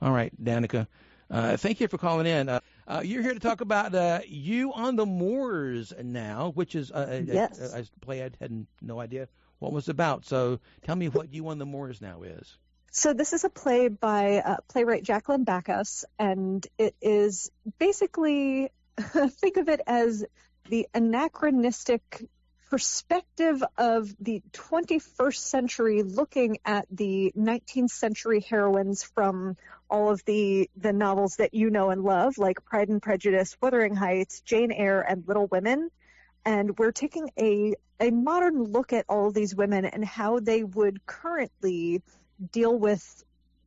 All right, Danica. Thank you for calling in. You're here to talk about You on the Moors now, which is Yes. a play I had no idea what it was about. So tell me what You on the Moors now is. So this is a play by playwright Jacqueline Backus, and it is basically, think of it as the anachronistic perspective of the 21st century looking at the 19th century heroines from all of the novels that you know and love, like Pride and Prejudice, Wuthering Heights, Jane Eyre, and Little Women. And we're taking a modern look at all of these women and how they would currently deal with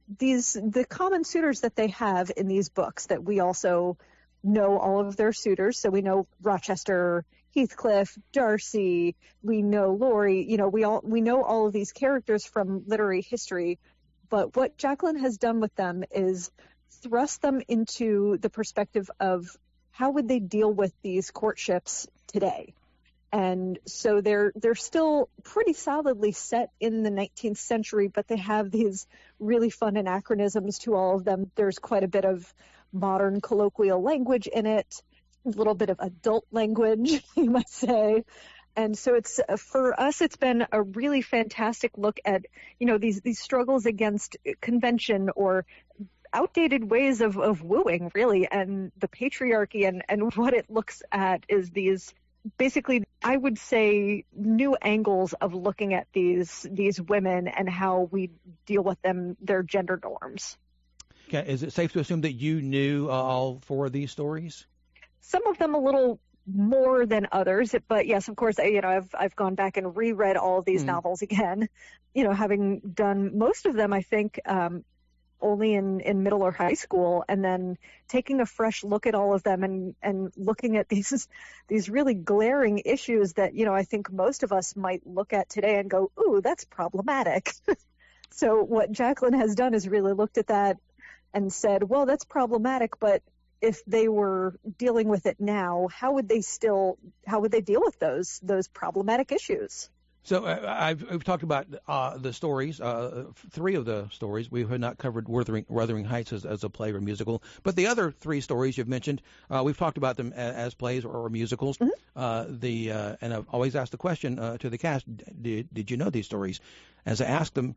the common suitors that they have in these books, that we also know all of their suitors. So we know Rochester, Heathcliff, Darcy, we know Laurie, we know all of these characters from literary history. But what Jacqueline has done with them is thrust them into the perspective of how would they deal with these courtships today. And so they're still pretty solidly set in the 19th century, but they have these really fun anachronisms to all of them. There's quite a bit of modern colloquial language in it, a little bit of adult language, you might say. And so it's, for us, it's been a really fantastic look at, these struggles against convention or outdated ways of wooing, really, and the patriarchy, and what it looks at is these, basically, I would say, new angles of looking at these women and how we deal with them, their gender norms. Okay. Is it safe to assume that you knew all four of these stories? Some of them a little more than others, but yes, of course, I've gone back and reread all of these novels again, having done most of them, I think, only in middle or high school, and then taking a fresh look at all of them and looking at these really glaring issues that, I think most of us might look at today and go, ooh, that's problematic. So what Jacqueline has done is really looked at that and said, well, that's problematic, but if they were dealing with it now, how would they deal with those problematic issues? So we've talked about the stories, three of the stories. We have not covered Wuthering Heights as a play or musical, but the other three stories you've mentioned, we've talked about them as plays or musicals. Mm-hmm. And I've always asked the question to the cast, did you know these stories? As I asked them,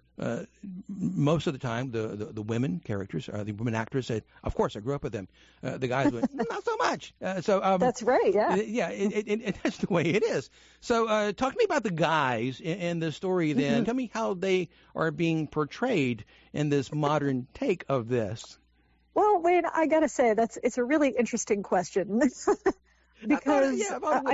most of the time, the women characters, the women actors said, of course, I grew up with them. The guys went, not so much. That's right, yeah. Yeah, that's the way it is. So talk to me about the guys in the story then. Mm-hmm. Tell me how they are being portrayed in this modern take of this. Well, Wayne, I got to say, it's a really interesting question. Because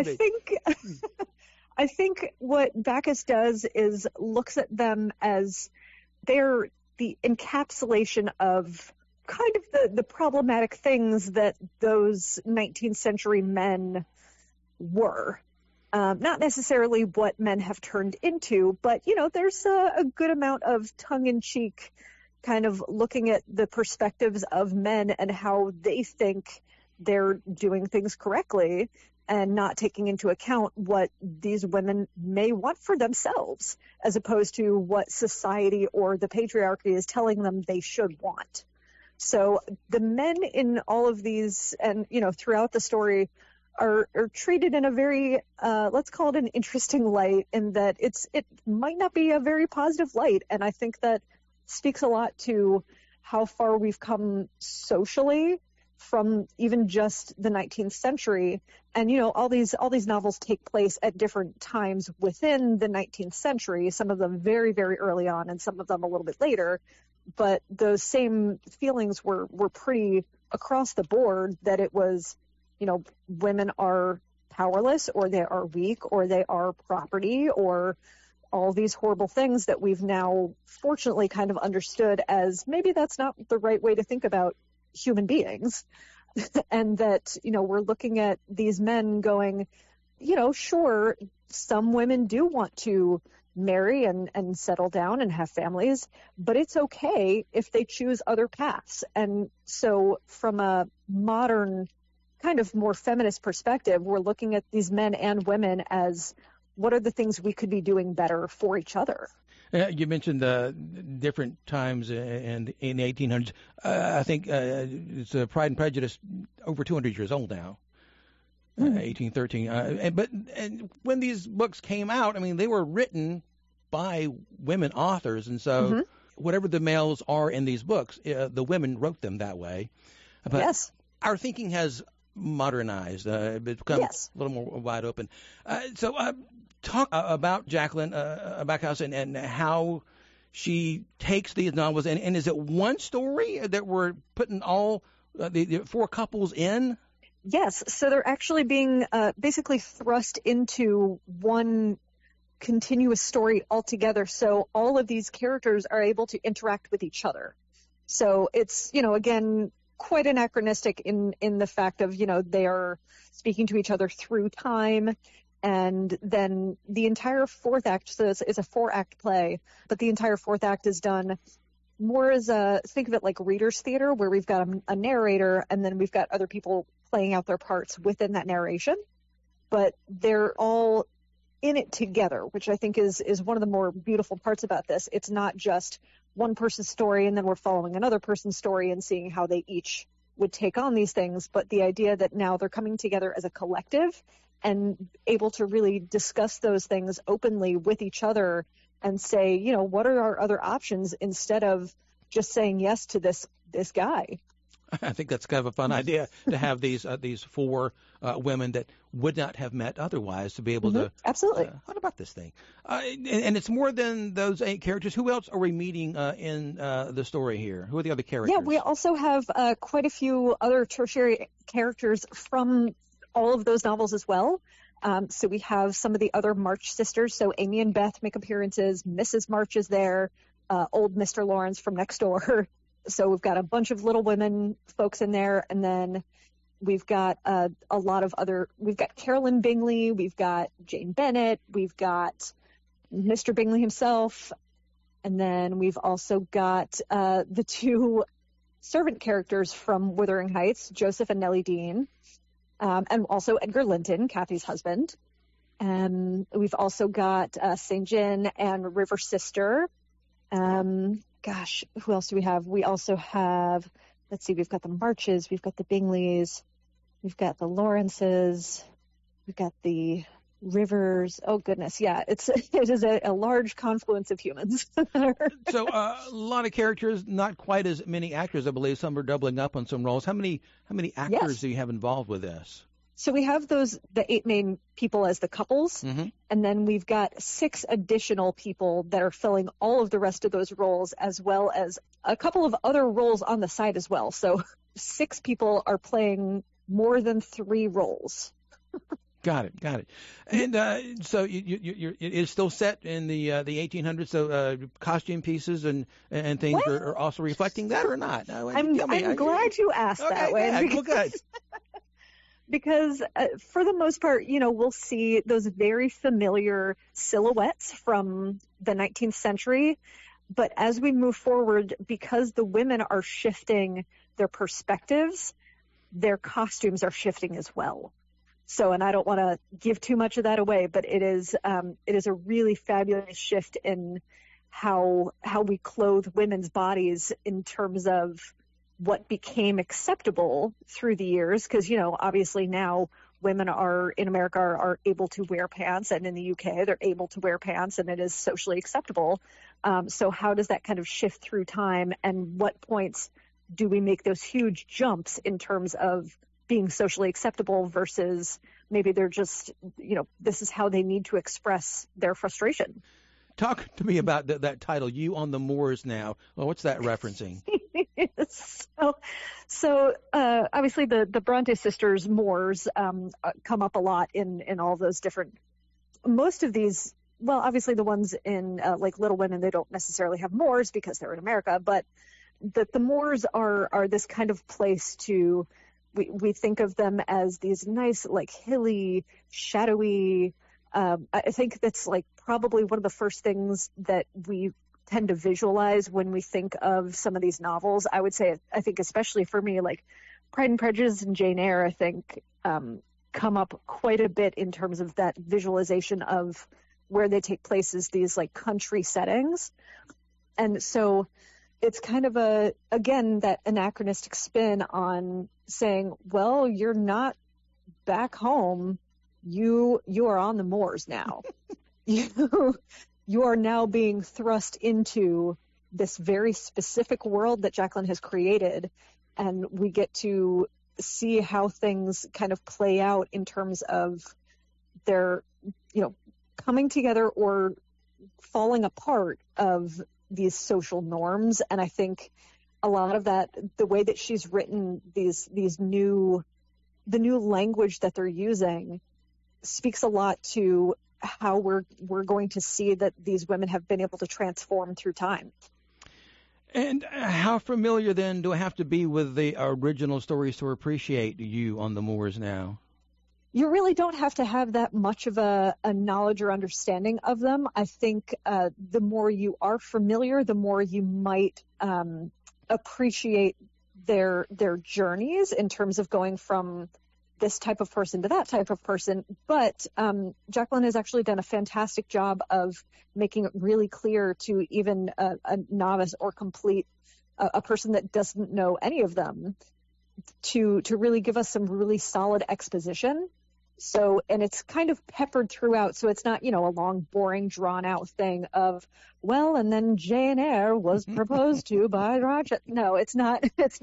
I think what Backus does is looks at them as they're the encapsulation of kind of the problematic things that those 19th century men were. Not necessarily what men have turned into, but, there's a good amount of tongue-in-cheek kind of looking at the perspectives of men and how they think they're doing things correctly, and not taking into account what these women may want for themselves, as opposed to what society or the patriarchy is telling them they should want. So the men in all of these, and, throughout the story, are treated in a very, let's call it an interesting light, in that it might not be a very positive light. And I think that speaks a lot to how far we've come socially from even just the 19th century. And, all these novels take place at different times within the 19th century, some of them very, very early on and some of them a little bit later. But those same feelings were pretty across the board, that it was, women are powerless, or they are weak, or they are property, or all these horrible things that we've now fortunately kind of understood as maybe that's not the right way to think about human beings. And that, we're looking at these men going, sure, some women do want to marry and settle down and have families, but it's okay if they choose other paths. And so from a modern kind of more feminist perspective, we're looking at these men and women as, what are the things we could be doing better for each other? You mentioned the different times in the 1800s. I think it's Pride and Prejudice over 200 years old now. 1813. And when these books came out, I mean, they were written by women authors, and so whatever the males are in these books, the women wrote them that way. But Yes. our thinking has modernized, become a little more wide open. So talk about Jacqueline Backhouse and how she takes these novels, and is it one story that we're putting all the four couples in? Yes, so they're actually being basically thrust into one continuous story altogether. So all of these characters are able to interact with each other. So it's, again, quite anachronistic in the fact of, they are speaking to each other through time. And then the entire fourth act, so it's a 4-act play, but the entire fourth act is done more as think of it like reader's theater, where we've got a narrator and then we've got other people playing out their parts within that narration, but they're all in it together, which I think is one of the more beautiful parts about this. It's not just one person's story and then we're following another person's story and seeing how they each would take on these things, but the idea that now they're coming together as a collective and able to really discuss those things openly with each other and say, what are our other options instead of just saying yes to this guy. I think that's kind of a fun idea to have these four women that would not have met otherwise to be able to. Absolutely. What about this thing? And it's more than those 8 characters. Who else are we meeting in the story here? Who are the other characters? Yeah, we also have quite a few other tertiary characters from all of those novels as well. So we have some of the other March sisters. So Amy and Beth make appearances. Mrs. March is there. Old Mr. Lawrence from next door. So we've got a bunch of Little Women folks in there. And then we've got a lot of we've got Carolyn Bingley. We've got Jane Bennett. We've got Mr. Bingley himself. And then we've also got the 2 servant characters from Wuthering Heights, Joseph and Nellie Dean. And also Edgar Linton, Kathy's husband. We've also got St. John and River Sister. Who else do we have? We also have, let's see, we've got the Marches, we've got the Bingleys, we've got the Lawrences, we've got the Rivers. Oh goodness, yeah, it is a large confluence of humans. So a lot of characters, not quite as many actors, I believe. Some are doubling up on some roles. How many actors do you have involved with this? So we have the 8 main people as the couples, and then we've got 6 additional people that are filling all of the rest of those roles, as well as a couple of other roles on the side as well. So 6 people are playing more than 3 roles. Got it. And so it is still set in the 1800s. So costume pieces and things are also reflecting that, or not? No, I'm glad you asked that way. Yeah, well, good. Because for the most part, we'll see those very familiar silhouettes from the 19th century. But as we move forward, because the women are shifting their perspectives, their costumes are shifting as well. So, and I don't want to give too much of that away, but it is a really fabulous shift in how we clothe women's bodies in terms of what became acceptable through the years. Because, obviously now women in America are able to wear pants, and in the UK they're able to wear pants, and it is socially acceptable. So how does that kind of shift through time, and what points do we make those huge jumps in terms of being socially acceptable versus maybe they're just, this is how they need to express their frustration. Talk to me about that title, You on the Moors Now. Well, what's that referencing? So obviously the Bronte sisters' moors come up a lot in all those different, most of these, well, obviously the ones in like Little Women, they don't necessarily have moors because they're in America, but the moors are this kind of place to, we think of them as these nice, like hilly, shadowy, I think that's like probably one of the first things that we tend to visualize when we think of some of these novels. I would say, I think especially for me, like Pride and Prejudice and Jane Eyre, I think come up quite a bit in terms of that visualization of where they take place is these like country settings. And so it's kind of again, that anachronistic spin on saying, well, you're not back home. You are on the moors now. You are now being thrust into this very specific world that Jacqueline has created. And we get to see how things kind of play out in terms of their, coming together or falling apart of these social norms. And I think a lot of that, the way that she's written the new language that they're using speaks a lot to how we're going to see that these women have been able to transform through time. And how familiar then do I have to be with the original stories to appreciate you on the moors now? You really don't have to have that much of a knowledge or understanding of them. I think the more you are familiar, the more you might appreciate their journeys in terms of going from this type of person to that type of person. But Jacqueline has actually done a fantastic job of making it really clear to even a novice or a person that doesn't know any of them to really give us some really solid exposition. So, and it's kind of peppered throughout. So it's not, a long, boring, drawn out thing of, well, and then Jane Eyre was proposed to by Rochester. No, it's not,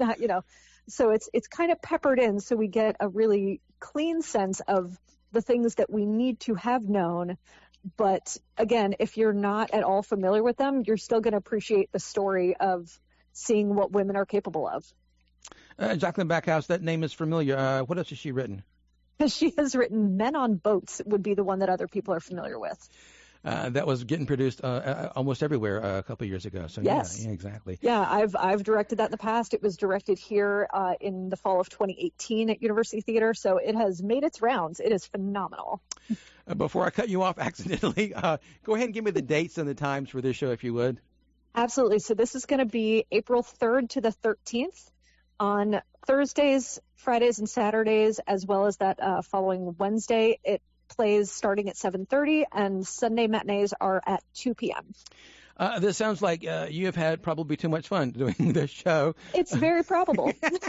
so it's kind of peppered in. So we get a really clean sense of the things that we need to have known. But again, if you're not at all familiar with them, you're still going to appreciate the story of seeing what women are capable of. Jacqueline Backhouse, that name is familiar. What else has she written? She has written Men on Boats would be the one that other people are familiar with. That was getting produced almost everywhere a couple of years ago. So yes. Yeah, exactly. Yeah, I've directed that in the past. It was directed here in the fall of 2018 at University Theater. So it has made its rounds. It is phenomenal. Before I cut you off accidentally, go ahead and give me the dates and the times for this show, if you would. Absolutely. So this is going to be April 3rd to the 13th. On Thursdays, Fridays, and Saturdays, as well as that following Wednesday. It plays starting at 7:30, and Sunday matinees are at 2 p.m. This sounds like you have had probably too much fun doing this show. It's very probable.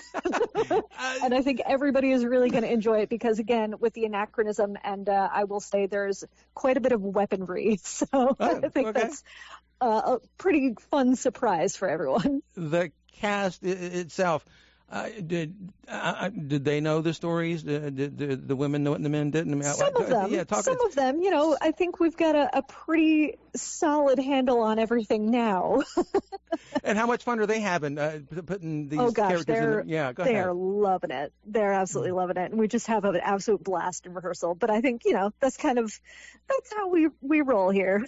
And I think everybody is really going to enjoy it because, again, with the anachronism, and I will say there's quite a bit of weaponry. So I think that's a pretty fun surprise for everyone. The cast itself, did they know the stories? Did the women know it and the men didn't? Some of them. Yeah, some of them. I think we've got a pretty solid handle on everything now. And how much fun are they having putting these characters in? Yeah, go ahead. They're loving it. They're absolutely loving it, and we just have an absolute blast in rehearsal. But I think that's how we roll here.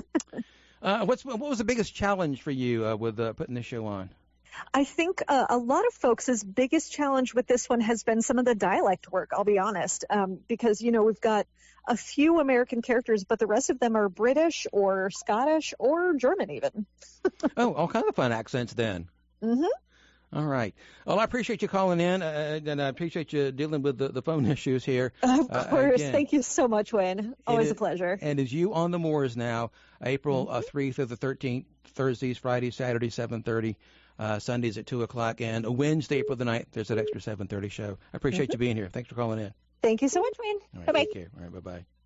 What was the biggest challenge for you with putting this show on? I think a lot of folks' biggest challenge with this one has been some of the dialect work, I'll be honest, because, we've got a few American characters, but the rest of them are British or Scottish or German even. Oh, all kinds of fun accents then. Mm-hmm. All right. Well, I appreciate you calling in, and I appreciate you dealing with the phone issues here. Of course. Thank you so much, Wayne. Always a pleasure. And as you on the moors now, April 3rd through the 13th, Thursdays, Fridays, Saturdays, 7:30. Sundays at 2 o'clock, and a Wednesday, April the 9th, there's that extra 7:30 show. I appreciate you being here. Thanks for calling in. Thank you so much, Wayne. All right, bye-bye. Take care. All right, bye-bye.